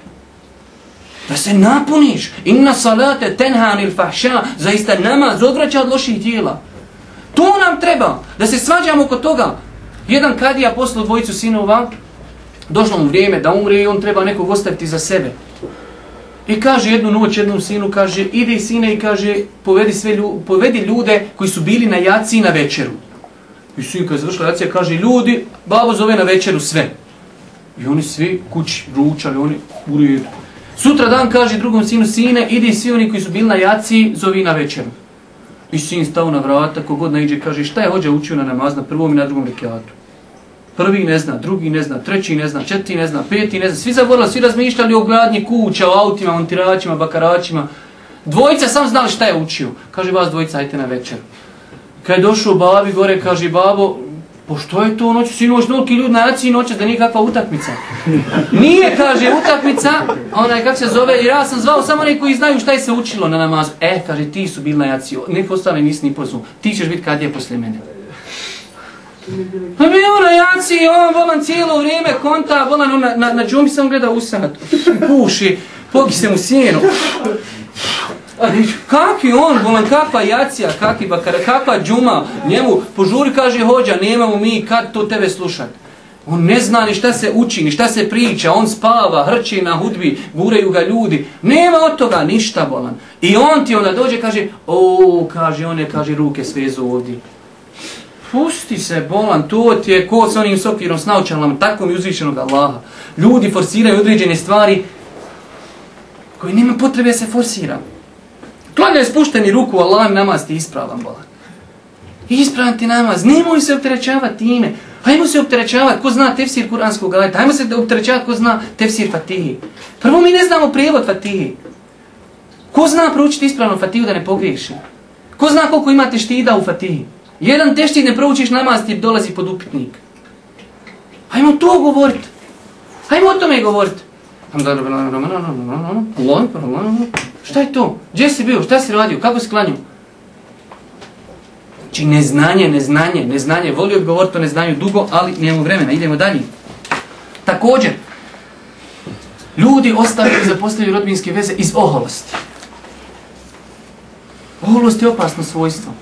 Da se napuniš. Inna salate tenhanil fahša, zaista namaz odvraća od loših djela. To nam treba, da se svađamo oko toga. Jedan kadija poslao dvojicu sinova, došlo mu vrijeme da umre i on treba nekog ostaviti za sebe. I kaže jednu noć jednom sinu, kaže, ide sine i kaže, povedi ljude koji su bili na jaci na večeru. I sin kad je završila jacija, kaže, ljudi, babo zove na večeru sve. I oni svi kući ručali, oni u redu. Sutra dan kaže drugom sinu, sine, idi svi oni koji su bili na jaci, zovi na večeru. I sin stao na vrata, kogod naiđe, kaže, šta je hođa učio na namaz na prvom i na drugom rekiatu? Prvi ne zna, drugi ne zna, treći ne zna, četvrti ne zna, peti ne zna. Svi zaboravili, svi razmišljali o gradnji kuća, o autima, montiračima, bakaračima. Dvojica sam znali šta je učio. Kaže, vas dvojica, ajte na večer. Kad je došao babi gore, kaže, babo, po što je to noć, sinoć, noliki ljudi na jaci noćas, da nije kakva utakmica. Nije, kaže, utakmica, onaj, kak se zove, jer ja sam zvao samo neki koji znaju šta je se učilo na namazu. Kaže, ti su bili na jaci, neko ostale nisi ni pozvao, ti ćeš biti kad je poslije mene. Pa bio na jaci, on volan cijelo vrijeme konta, volan na džumbi sam gleda u sat, puši, pogi se mu sjenu. Kakvi on, volan, kakva jacija, kakvi bakara, kakva džuma, njemu požuri, kaže hođa, nemamo mi kad to tebe slušati. On ne zna ni šta se uči, ni šta se priča, on spava, hrči na hudbi, guraju ga ljudi. Nema od toga ništa, volan. I on ti onda dođe, kaže, kaže, on je, kaže, ruke svezu ovdje. Pusti se, bolan, to ti je ko s onim sokvirom s naučalama, tako mi uzvišenog Allaha. Ljudi forsiraju određene stvari koje nema potrebe se forsira. Klanjaj spušteni ruku, Allah namaz ti ispravan, bolan. Ispravan ti namaz, nemoj se opterećavati time. Hajmo se opterećavati ko zna tefsir kuranskog ajeta, hajmo se opterećavati ko zna tefsir Fatihi. Prvo mi ne znamo prijevod Fatihi. Ko zna proučiti ispravno Fatihu da ne pogriješi? Ko zna koliko imate štida u Fatihi? Jedan teštid ne proučiš namaz ti dolazi pod upitnik. Hajmo to govoriti. Hajmo o tome govoriti. Šta je to? Gdje si bio? Šta si radio? Kako si klanio? Znači neznanje. Volio bi govoriti o neznanju dugo, ali nemamo vremena. Idemo dalje. Također, ljudi ostavljaju i zapostavljaju rodbinske veze iz oholosti. Oholost je opasno svojstvo.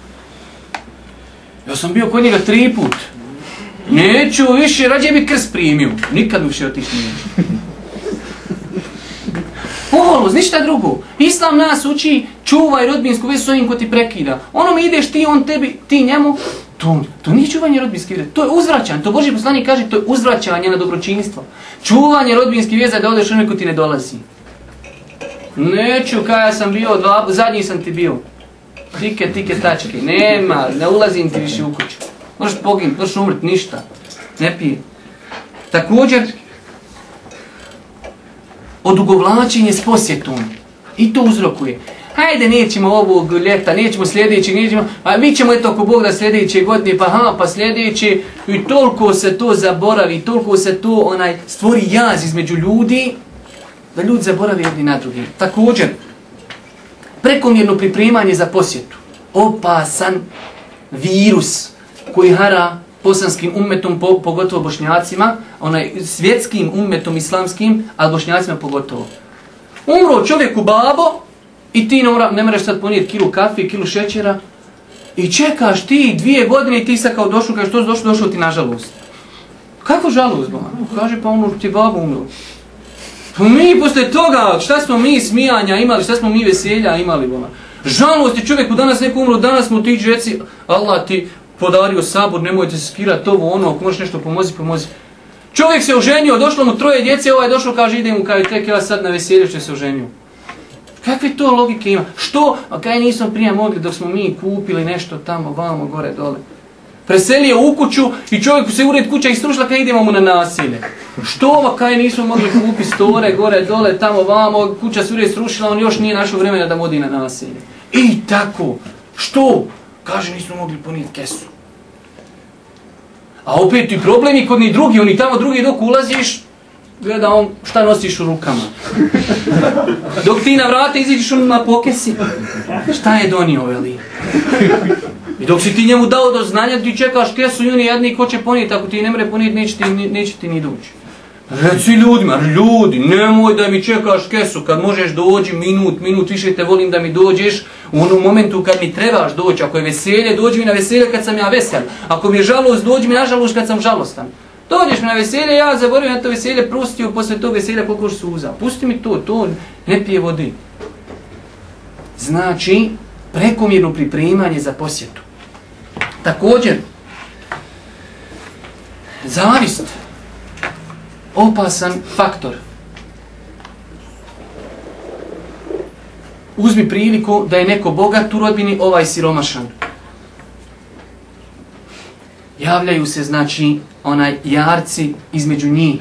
Ja sam bio kod njega 3 put. Neću više, rađe bi krst primio. Nikad više otišli neću. Oholost, ništa drugo. Islam nas uči, čuvaj rodbinsku vezu s ovim ko ti prekida. Ono mi ideš ti, on tebi, ti njemu. To nije čuvanje rodbinske veze, to je uzvraćanje. To Božji poslanik kaže, to je uzvraćanje na dobročinstvo. Čuvanje rodbinske veze da odeš onaj ko ti ne dolazi. Neću, kada sam bio, zadnji sam ti bio. Tike, tačke. Nema, ne ulazim ti više u kuću. Možeš poginuti, možeš umrti, ništa. Ne pije. Također, odugovlačenje s posjetom. I to uzrokuje. Hajde, nećemo ovog ljeta, nećemo sljedećeg, nećemo, a mi ćemo eto ako Bog da sljedeće godine, pa sljedeće, i toliko se to zaboravi, toliko se to stvori jaz između ljudi, da ljudi zaborave jedni na drugi. Također, prekomjerno pripremanje za posjetu. Opasan virus koji hara bosanskim ummetom, pogotovo Bošnjacima, svjetskim ummetom islamskim, a Bošnjacima pogotovo. Umro čovjek u babo i ti ne moraš sad ponijeti kilu kafe, kilu šećera i čekaš ti 2 godine i ti sad kao došao, kažeš što si došao ti nažalost. Kako žalost, ba? Kaže pa ono ti babo umro. Pa mi poslije toga, šta smo mi smijanja imali, šta smo mi veselja imali, ba? Žalost je čovjeku, danas neko umro, danas mu ti džeci, Allah ti podario sabor, nemojte se skirati ovo, ono, ako možeš nešto pomozi. Čovjek se oženio, došlo mu 3 djece, ovaj došlo, kaže idem mu, kaže tek ja sad na veselju što se oženio. Kakve to logike ima? Što? A kaj nismo prije mogli dok smo mi kupili nešto tamo, vamo, gore, dole. Preselio u kuću i čovjeku se ured kuća istrušila kaj idemo mu na nasilje. Što? A kaj nismo mogli kupiti store, gore, dole, tamo, vamo, kuća se ured srušila, on još nije našao vremena da odi na nasilje. I tako. Što? Kaže nismo mogli ponijeti kesu. A opet i problemi kod ni drugi, oni tamo drugi dok ulaziš, gleda on šta nosiš u rukama. Dok ti na vrata iziđeš on na pokesi. Šta je donio, veli? I dok si ti njemu dao do znanja, ti čekaš kesu i oni jedni ko će ponijeti. Ako ti ne mre ponijeti, neće ti ni doći. Reci ljudima, ljudi, nemoj da mi čekaš kesu. Kad možeš dođi minut, više te volim da mi dođeš u onom momentu kad mi trebaš doći. Ako je veselje, dođi mi na veselje kad sam ja vesel. Ako mi je žalost, dođi mi na žalost kad sam žalostan. Dođeš mi na veselje, ja zaboravim na to veselje, prostio poslije tog veselja koliko suza. Pusti mi to ne pije vodi. Znači, prekomjerno pripremanje za posjetu. Također, zavist. Opasan faktor. Uzmi priliku da je neko bogat u rodbini, ovaj siromašan. Javljaju se, znači, jarci između njih.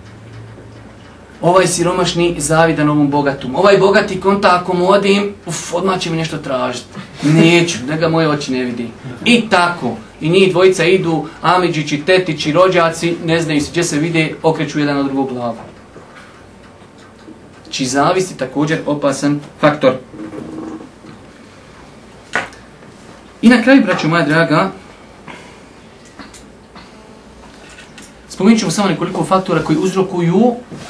Ovaj siromašni zavidan ovom bogatom. Ovaj bogati konta ako mu odim, odmah će mi nešto tražiti. Neću, da ga moje oči ne vidi. I tako. I njih dvojica idu, amidžići, tetići, rođaci, ne znaju se gdje se vide, okreću jedan od drugog glavu. Znači zavist je također opasan faktor. I na kraju, braćo moja draga, spomenut ćemo samo nekoliko faktora koji uzrokuju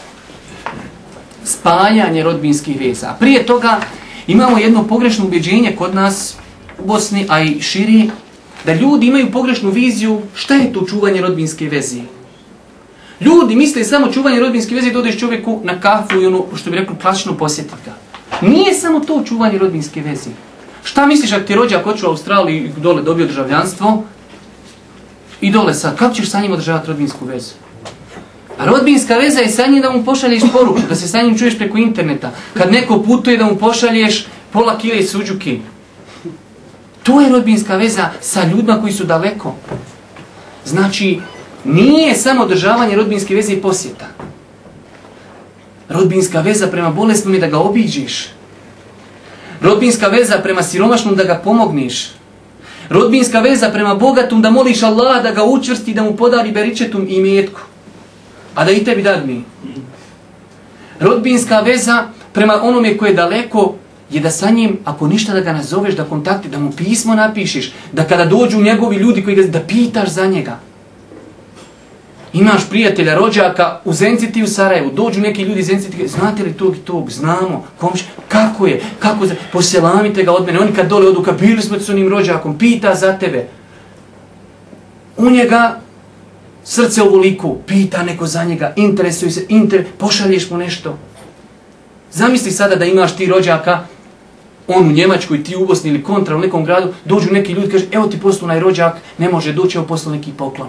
spajanje rodbinskih veza. A prije toga imamo jedno pogrešno ubjeđenje kod nas u Bosni, a i širi, da ljudi imaju pogrešnu viziju šta je to čuvanje rodbinske veze. Ljudi misle samo čuvanje rodbinske veze i dodeš čovjeku na kafu i ono, što bi rekli, klasično posjetiti ga. Nije samo to čuvanje rodbinske veze. Šta misliš ako ti rođak otišao u Australiji i dole dobio državljanstvo i dole sad, kako ćeš sa njim održavati rodbinsku vezu? A rodbinska veza je sa njim da mu pošalješ poruku, da se sa njim čuješ preko interneta. Kad neko putuje da mu pošalješ pola kile suđuke. To je rodbinska veza sa ljudima koji su daleko. Znači, nije samo održavanje rodbinske veze i posjeta. Rodbinska veza prema bolesnom je da ga obiđeš. Rodbinska veza prema siromašnom da ga pomogneš. Rodbinska veza prema bogatom da moliš Allaha da ga učvrsti, da mu podari beričetum i imetku. A da i tebi dadne. Rodbinska veza prema onome koje je daleko je da sa njim, ako ništa da ga nazoveš, da kontakti, da mu pismo napišeš, da kada dođu njegovi ljudi koji ga, da pitaš za njega. Imaš prijatelja, rođaka u Zenciti u Sarajevu, dođu neki ljudi iz Zenciti, znate li tog i tog, znamo, kako je, poselamite ga od mene, oni kad dole odu, bili smo s onim rođakom, pita za tebe. U njega srce ovoliko, pita neko za njega, interesuje se, pošalješ mu nešto. Zamisli sada da imaš ti rođaka, on u Njemačkoj, ti u Bosni ili kontra u nekom gradu, dođu neki ljudi, kaže, evo ti poslu onaj rođak, ne može doći, evo poslu neki poklon.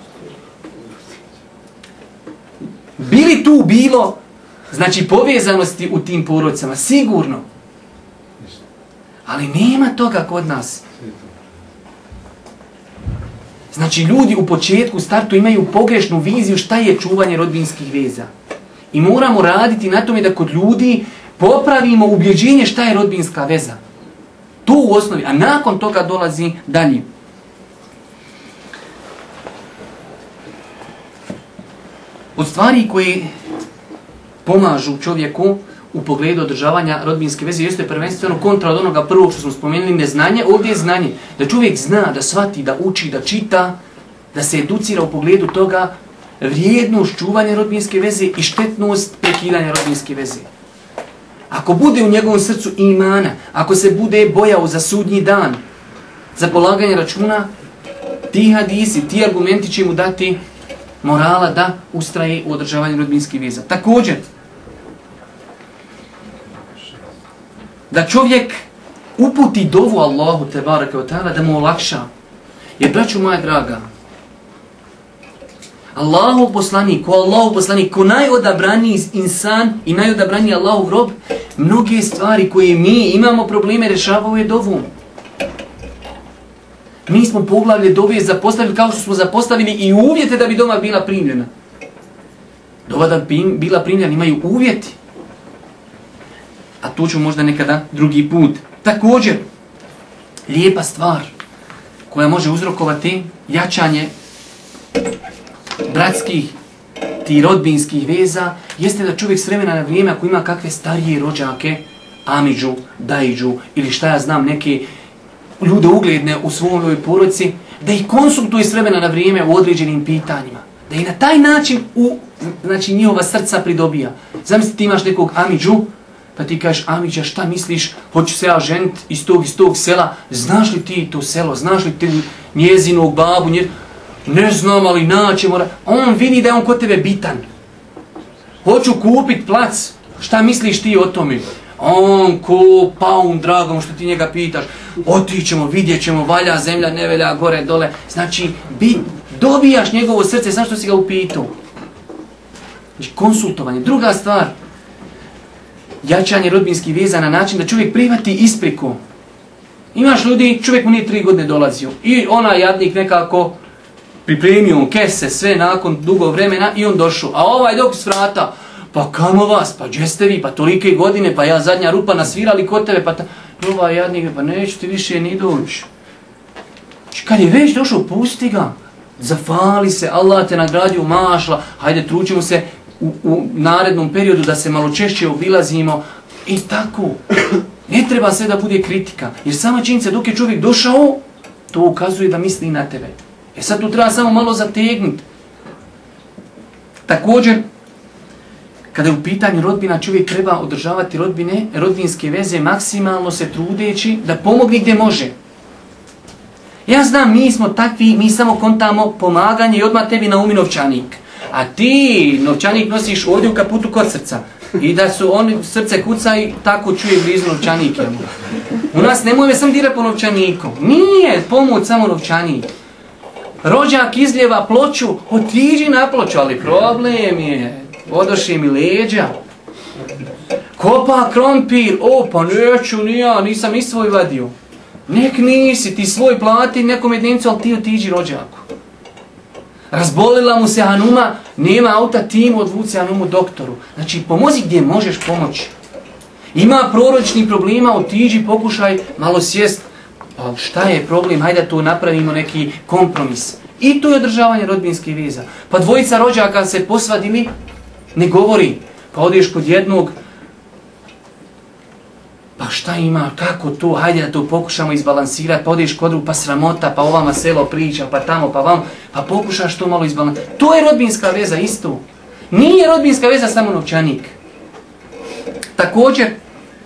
Bili tu bilo, znači povezanosti u tim porodicama, sigurno. Ali nema toga kod nas. Znači ljudi u početku, u startu imaju pogrešnu viziju šta je čuvanje rodbinskih veza. I moramo raditi na tome da kod ljudi popravimo ubjeđenje šta je rodbinska veza. To u osnovi, a nakon toga dolazi dalje. Od stvari koje pomažu čovjeku u pogledu održavanja rodbinske veze jeste prvenstveno kontra od onoga prvog što smo spomenuli, neznanje. Ovdje je znanje. Da čovjek zna, da shvati, da uči, da čita, da se educira u pogledu toga vrijednost čuvanja rodbinske veze i štetnost prekidanja rodbinske veze. Ako bude u njegovom srcu imana, ako se bude bojao za sudnji dan, za polaganje računa, ti hadisi, ti argumenti će mu dati morala da ustraje u održavanju rodbinskih veza. Također, da čovjek uputi dovu Allahu tebareke ve taala da mu olakša. Jer, braćo moja draga, Allahov poslanik, ko najodabraniji insan i najodabraniji Allahov rob, mnoge stvari koje mi imamo probleme rješavaju je dovom. Mi smo poglavlje dove zapostavili kao što smo zapostavili i uvjete da bi doma bila primljena. Dova da bi bila primljena imaju uvjeti. A to ću možda nekada drugi put. Također, lijepa stvar koja može uzrokovati jačanje bratskih ti rodbinskih veza jeste da čovjek s vremena na vrijeme ako ima kakve starije rođake, amidžu, dajidžu ili šta ja znam neke ljude ugledne u svojoj porodici, da ih konsultuje s vremena na vrijeme u određenim pitanjima. Da i na taj način znači njihova srca pridobija. Zamisli ti imaš nekog amidžu, pa ti kažeš, amidža, šta misliš, hoću se ja ženiti iz tog sela, znaš li ti to selo, znaš li ti njezinog babu, ne znam, ali naći mora. On vidi da je on kod tebe bitan. Hoću kupit plac, šta misliš ti o tome? On ko paun dragom što ti njega pitaš, otićemo, vidjet ćemo, valja zemlja, ne velja, gore, dole. Znači, dobijaš njegovo srce, znaš što si ga upitao. Znači, konsultovanje. Druga stvar, jačanje rodbinskih veza na način da čovjek prihvati ispriku. Imaš ljudi, čovjek mu nije 3 godine dolazio i onaj jadnik nekako pripremio kese, sve nakon dugo vremena i on došao. A ovaj dok s vrata, pa kamo vas, pa gdje ste vi, pa tolike godine, pa ja zadnja rupa nasvirali kod tebe, pa ovaj jadnik, pa neću ti više ni doći. Kad je već došao, pusti ga, zafali se, Allah te nagradio, mašla, hajde tručimo se u narednom periodu da se malo češće obilazimo i tako. Ne treba sve da bude kritika, jer sama činjenica dok je čovjek došao, to ukazuje da misli na tebe. Sad tu treba samo malo zategnuti. Također, kada je u pitanju rodbina, čovjek treba održavati rodbinske veze maksimalno se trudeći da pomogne gdje može. Ja znam, mi smo takvi, mi samo kontamo pomaganje i odmah tebi na umi novčanik. A ti novčanik nosiš ovdje u kaputu kod srca. I da su oni srce kuca i tako čuje blizu novčanik. U nas nemoj me sam dirati po novčaniku. Nije pomoć samo novčanik. Rođak izljeva ploču, otiđi na ploču, ali problem je, odoši mi leđa. Kopa krompir, pa neću, nisam ni svoj vadio. Nek nisi, ti svoj plati nekom jedincu, ali ti otiđi rođaku. Razbolila mu se Hanuma, nema auta, ti mu odvuci Hanumu doktoru. Znači, pomozi gdje možeš pomoći. Ima proročnih problema, otiđi, pokušaj malo sjest. Pa šta je problem, hajde da tu napravimo neki kompromis. I to je održavanje rodbinskih veza. Pa dvojica rođaka se posvadili, ne govori. Pa odeš kod jednog, pa šta ima, kako to, hajde da to pokušamo izbalansirati. Pa odeš kod drugog, pa sramota, pa ovama selo priča, pa tamo, pa vam. pa pokušaš to malo izbalansirati. To je rodbinska veza isto. Nije rodbinska veza samo novčanik. Također,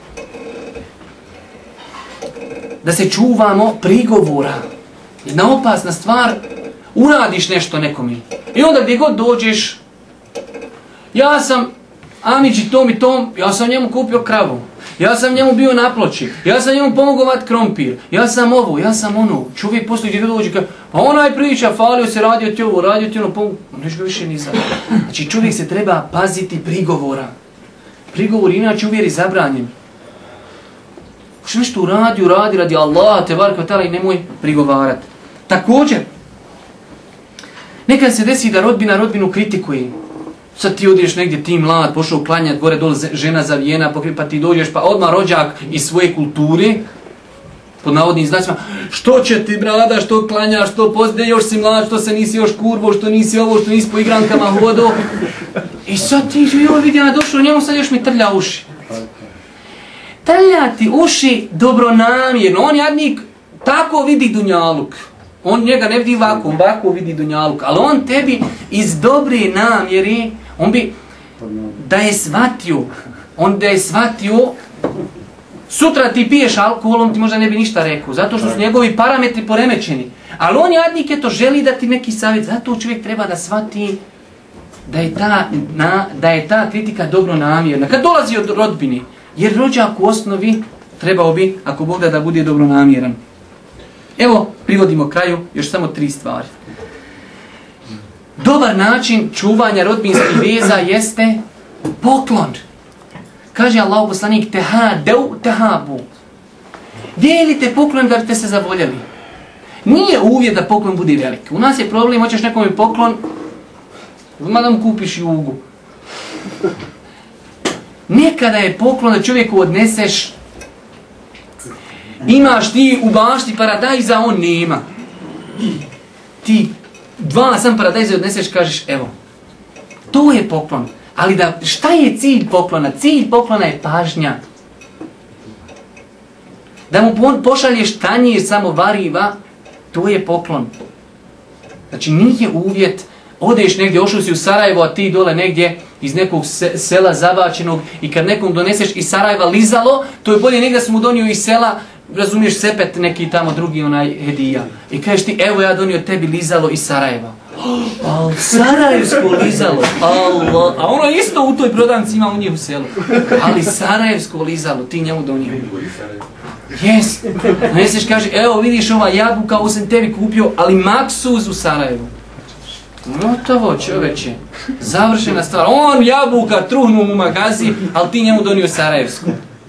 da se čuvamo prigovora. Jedna opasna stvar, uradiš nešto nekome. I onda gdje god dođeš, ja sam Amidži tom i tom, ja sam njemu kupio kravu. Ja sam njemu bio na ploči. Ja sam njemu pomogao vat krompir. Ja sam ovo, ja sam ono. Čovjek poslije gdje dođe kaže, a onaj priča, falio se, radio ti ovo, radio ti ono, pomogao. Neš ga više nisam. Znači čovjek se treba paziti prigovora. Prigovor inače uvijek je zabranjen. Što nešto uradi radi Allah, te barka tala i nemoj prigovarati. Također, nekad se desi da rodbina rodbinu kritikuje. Sad ti odeš negdje, ti mlad, pošao klanjati, gore dole žena zavijena, pa ti dođeš, pa odmah rođak iz svoje kulture, pod navodnim znacima, što će ti brada, što klanjaš, što pozde, još si mlad, što se nisi još kurvo, što nisi ovo, što nisi po igrankama hodo. I sad ti vidi ja došao, njemu sad još mi trlja uši. Trlja ti uši dobronamjerno, on jadnik tako vidi dunjaluk. On njega ne vidi ovako vidi dunjaluk, ali on tebi iz dobre namjere, on bi da je shvatio, sutra ti piješ alkohol, on ti možda ne bi ništa rekao, zato što su njegovi parametri poremećeni. Ali on jadnik je to želi da ti neki savjet, zato čovjek treba da shvati da je ta kritika dobronamjerna. Kad dolazi od rodbine, jer rođak u osnovi trebao bi, ako Bog da bude dobronamjeran. Evo, privodimo kraju još samo 3 stvari. Dobar način čuvanja rodbinskih veza jeste poklon. Kaže Allahu poslanik, tehadeu tehabu. Dijelite poklon da biste se zavoljeli. Nije uvjet da poklon bude velik. U nas je problem, hoćeš nekome poklon, mada mu kupiš jugu. Nekada je poklon da čovjeku odneseš, imaš ti u bašti paradajza, on nema. Ti 2 sam paradajza odneseš, kažeš evo. To je poklon. Ali šta je cilj poklona? Cilj poklona je pažnja. Da mu pošalješ tanjir samo variva, to je poklon. Znači nije uvjet, odeš negdje, ošao si u Sarajevo, a ti dole negdje iz nekog sela zabačenog i kad nekom doneseš iz Sarajeva lizalo, to je bolje negdje sam mu donio iz sela, razumiješ, sepet neki tamo drugi onaj hedija. I kažeš ti, evo ja donio tebi lizalo iz Sarajeva. Oh, sarajevsko lizalo, Allah. A ono isto u toj prodavnici ima u njih u selu. Ali sarajevsko lizalo, ti njemu donio. Jes. Neseš kaže, evo vidiš ova jabuka, ovo sam tebi kupio, ali maksuz u Sarajevu. Gotovo čoveče. Završena stvar. On jabuka truhnu mu magazi, ali ti njemu donio sarajevsku.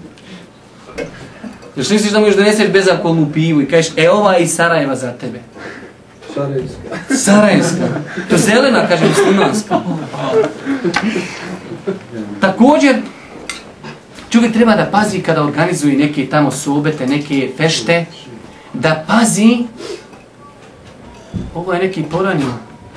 Još misliš da mu još doneseš bezalkoholnu pivu i kažeš, ova je iz Sarajeva za tebe. Sarajevska. To zelena, kaže muslimanska. Također, čovjek treba da pazi kada organizuje neke tamo sobete, neke fešte, da pazi, ovo je neki poranio.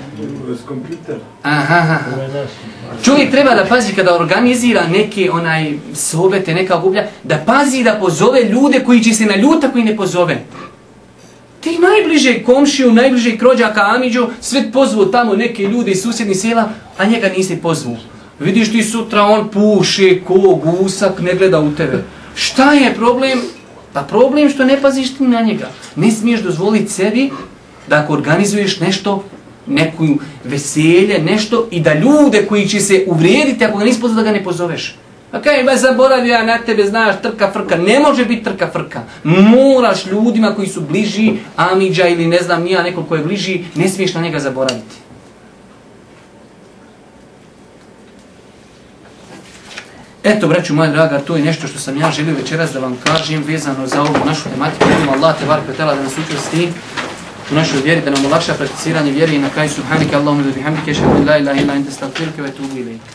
Aha. Čovjek treba da pazi kada organizira neke sobete, neka okuplja, da pazi da pozove ljude koji će se naljuta koji ne pozove. Ti najbliže komšiju, najbliže rođaka Amidžu, sve pozvu tamo neke ljude iz susjednih sela, a njega nisi pozvu. Vidiš ti sutra on puše ko gusak, ne gleda u tebe. Šta je problem? Pa problem što ne paziš ti na njega. Ne smiješ dozvoliti sebi da ako organizuješ nešto, neku veselje, nešto i da ljude koji će se uvrijediti ako ga nisi pozvao da ga ne pozoveš. A kaj ba zaboravio ja na tebe, znaš, trka frka. Ne može biti trka frka. Moraš ljudima koji su bliži, Amidža ili ne znam nija, nekog ko je bliži, ne smiješ na njega zaboraviti. Eto, braću moja draga, to je nešto što sam ja želio večeras da vam kažem vezano za ovu našu tematiku. Molim Allah te barek ve taala da nas učvrsti u našoj vjeri, da nam olakša prakticiranje vjere i na kraju subhanaka Allahumma wa bihamdika ashhadu an la ilaha illa anta astaghfiruka wa atubu ilayk.